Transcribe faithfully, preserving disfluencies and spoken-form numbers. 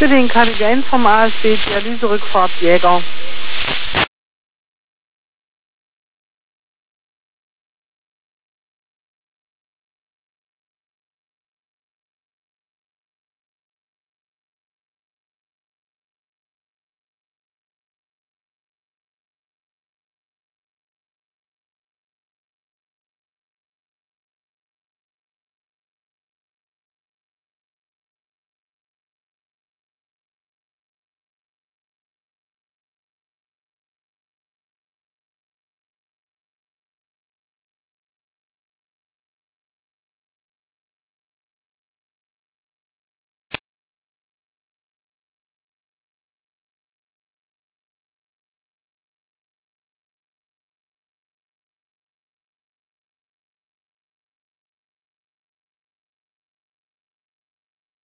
Für den K W eins vom A S B, Dialyserückfahrt Jäger.